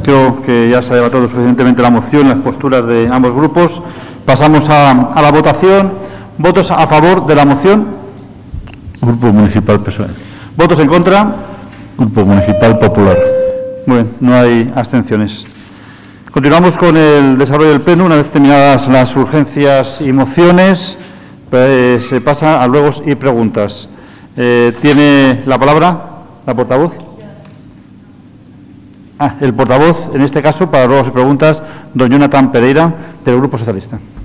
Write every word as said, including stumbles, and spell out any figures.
Creo que ya se ha debatido suficientemente la moción, las posturas de ambos grupos. Pasamos a, a la votación. ¿Votos a favor de la moción? Grupo Municipal P S O E. ¿Votos en contra? Grupo Municipal Popular. Muy bien, no hay abstenciones. Continuamos con el desarrollo del Pleno. Una vez terminadas las urgencias y mociones, pues, se pasa a ruegos y preguntas. Eh, ¿Tiene la palabra la portavoz? Ah, el portavoz, en este caso, para ruegos y preguntas, don Jonathan Pereira, del Grupo Socialista.